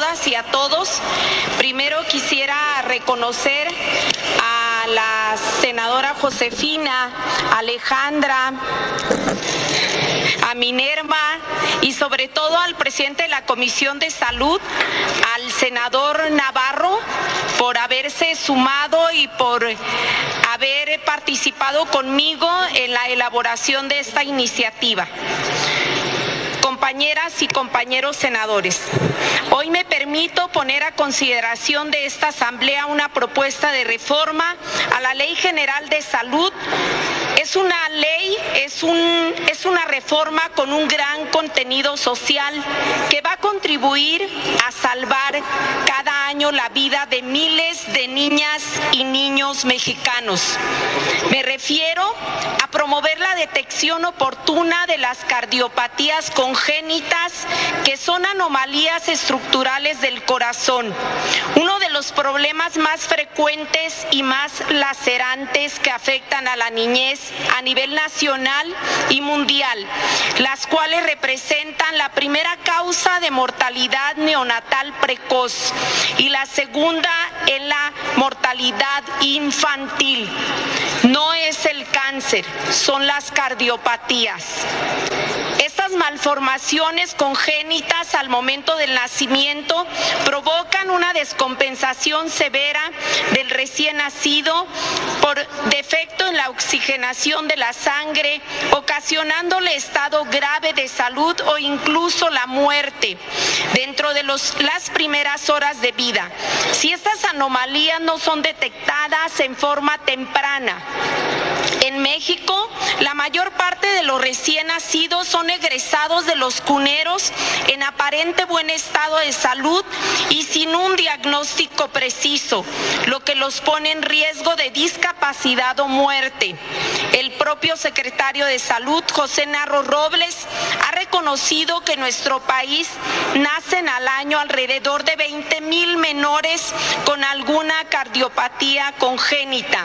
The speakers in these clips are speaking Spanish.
todas y a todos. Primero quisiera reconocer a la senadora Josefina, Alejandra, a Minerva y sobre todo al presidente de la Comisión de Salud, al senador Navarro, por haberse sumado y por haber participado conmigo en la elaboración de esta iniciativa. Compañeras y compañeros senadores, hoy me permito poner a consideración de esta Asamblea una propuesta de reforma a la Ley General de Salud. Es una ley, es una reforma con un gran contenido social que va a contribuir a salvar cada año la vida de miles de niñas y niños mexicanos. Me refiero a promover la detección oportuna de las cardiopatías congénitas, que son anomalías estructurales del corazón, uno de los problemas más frecuentes y más lacerantes que afectan a la niñez a nivel nacional y mundial, las cuales representan la primera causa de mortalidad neonatal precoz y la segunda es la mortalidad infantil. No es el cáncer, son las cardiopatías. Estas malformaciones congénitas al momento del nacimiento provocan una descompensación severa del recién nacido por defecto en la oxigenación de la sangre, ocasionándole estado grave de salud o incluso la muerte dentro de las primeras horas de vida. Si estas anomalías no son detectadas en forma temprana, en México, la mayor parte de los recién nacidos son egresados de los cuneros en aparente buen estado de salud y sin un diagnóstico preciso, lo que los pone en riesgo de discapacidad o muerte. El propio secretario de Salud, José Narro Robles, ha reconocido que en nuestro país nacen al año alrededor de 20,000 menores con alguna cardiopatía congénita.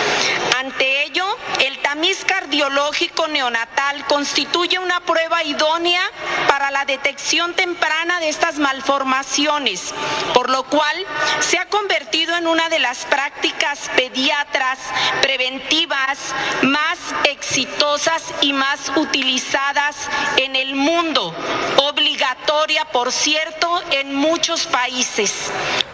Ante ello, el tamiz cardiológico neonatal constituye una prueba idónea para la detección temprana de estas malformaciones, por lo cual se ha convertido en una de las prácticas pediatras preventivas más exitosas y más utilizadas en el mundo, obligatoria, por cierto, en muchos países.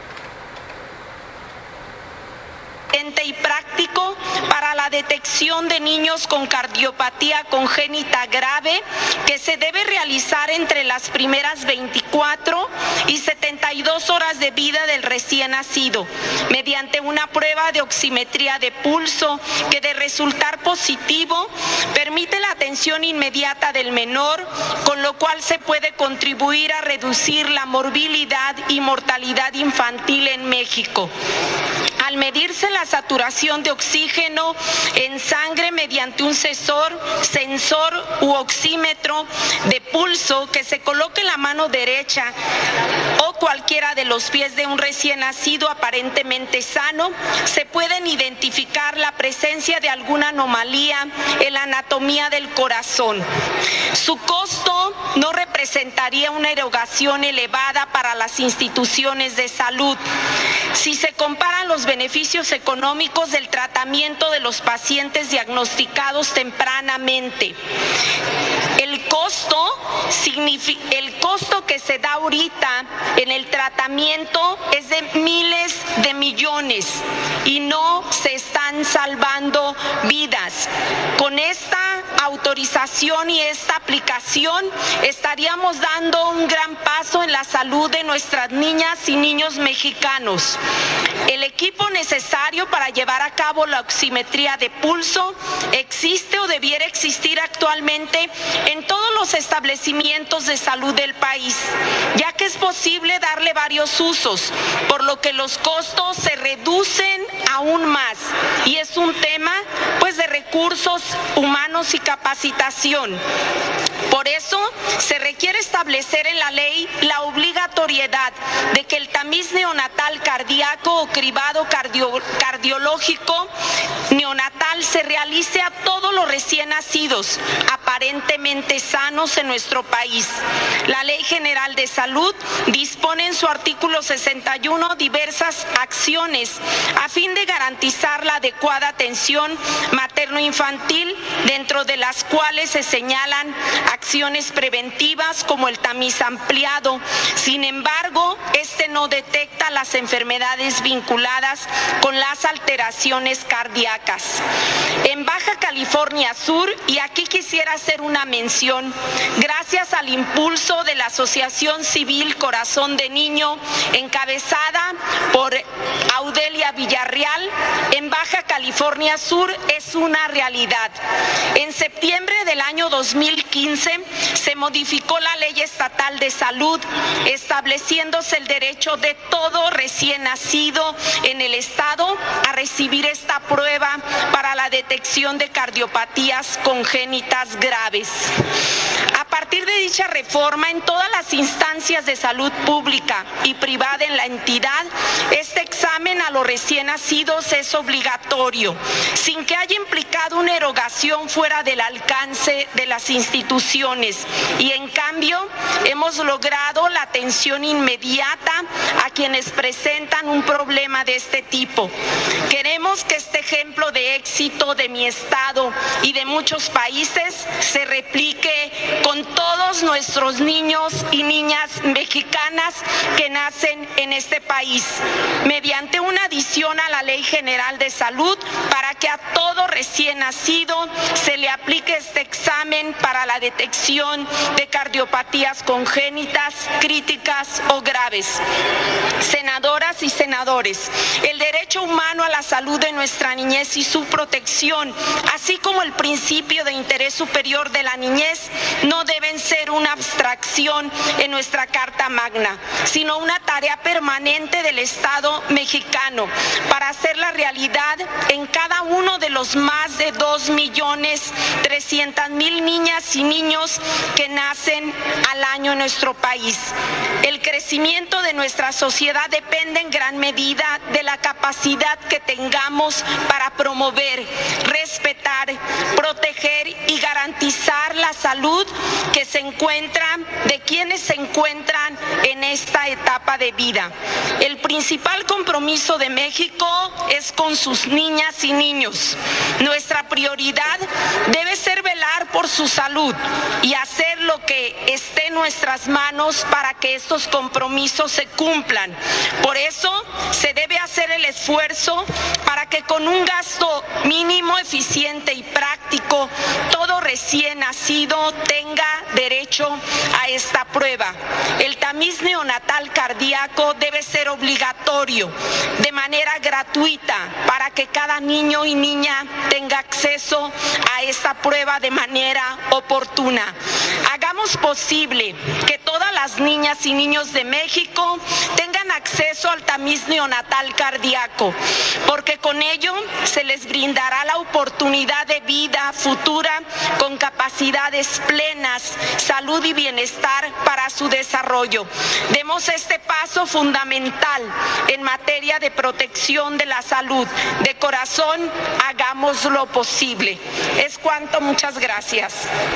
Y práctico para la detección de niños con cardiopatía congénita grave, que se debe realizar entre las primeras 24 y 72 horas de vida del recién nacido, mediante una prueba de oximetría de pulso que, de resultar positivo, permite la atención inmediata del menor, con lo cual se puede contribuir a reducir la morbilidad y mortalidad infantil en México. Al medirse la saturación de oxígeno en sangre mediante un sensor u oxímetro de pulso que se coloque en la mano derecha o cualquiera de los pies de un recién nacido aparentemente sano, se pueden identificar la presencia de alguna anomalía en la anatomía del corazón. Su costo no representaría una erogación elevada para las instituciones de salud. Si se comparan los beneficios económicos del tratamiento de los pacientes diagnosticados tempranamente, el costo que se da ahorita en el tratamiento es de miles de millones y no se están salvando vidas. Con esta autorización y esta aplicación estaríamos dando un gran paso en la salud de nuestras niñas y niños mexicanos. El equipo necesario para llevar a cabo la oximetría de pulso existe o debiera existir actualmente en todos los establecimientos de salud del país, ya que es posible darle varios usos, por lo que los costos se reducen aún más y es un tema de recursos humanos y capacitación. Por eso se requiere establecer en la ley la obligatoriedad de que el tamiz neonatal cardíaco o cribado cardiológico neonatal se realice a todos los recién nacidos a partir aparentemente sanos en nuestro país. La Ley General de Salud dispone en su artículo 61 diversas acciones a fin de garantizar la adecuada atención materno-infantil, dentro de las cuales se señalan acciones preventivas como el tamiz ampliado. Sin embargo, este no detecta las enfermedades vinculadas con las alteraciones cardíacas. En Baja California Sur, y aquí quisiera hacer una mención, gracias al impulso de la Asociación Civil Corazón de Niño, encabezada por Audelia Villarreal, en Baja California Sur es una realidad. En septiembre del año 2015 se modificó la Ley Estatal de Salud, estableciéndose el derecho de todo recién nacido en el estado a recibir esta prueba para la detección de cardiopatías congénitas graves. A partir de dicha reforma, en todas las instancias de salud pública y privada en la entidad, este examen a los recién nacidos es obligatorio, sin que haya implicado una erogación fuera del alcance de las instituciones. Y en cambio, hemos logrado la atención inmediata a quienes presentan un problema de este tipo. Queremos que este ejemplo de éxito de mi estado y de muchos países se replique con todos nuestros niños y niñas mexicanas que nacen en este país, mediante una adición a la Ley General de Salud, para que a todo recién nacido se le aplique este examen para la detección de cardiopatías congénitas, críticas o graves. Senadoras y senadores, el derecho humano a la salud de nuestra niñez y su protección, así como el principio de interés superior de la niñez, no deben ser una abstracción en nuestra Carta Magna, sino una tarea permanente del Estado mexicano para hacerla realidad en cada uno de los más de 2.300.000 niñas y niños que nacen al año en nuestro país. El crecimiento de nuestra sociedad depende en gran medida de la capacidad que tengamos para promover, respetar, proteger y garantizar la salud que se encuentra, de quienes se encuentran en esta etapa de vida. El principal compromiso de México es con sus niñas y niños. Nuestra prioridad debe ser velar por su salud y hacer lo que esté en nuestras manos para que estos compromisos se cumplan. Por eso se debe hacer el esfuerzo para que con un gasto mínimo, eficiente y práctico, todo recién nacido tenga derecho a esta prueba. El tamiz neonatal cardíaco debe ser obligatorio, de manera gratuita, para que cada niño y niña tenga acceso a esta prueba de manera oportuna. Hagamos posible que todas las niñas y niños de México tengan acceso al tamiz neonatal cardíaco, porque con ello se les brindará la oportunidad de vida futura con capacidades plenas, salud y bienestar para su desarrollo. Demos este paso fundamental en materia de protección de la salud. De corazón, hagamos lo posible. Es cuanto, muchas gracias.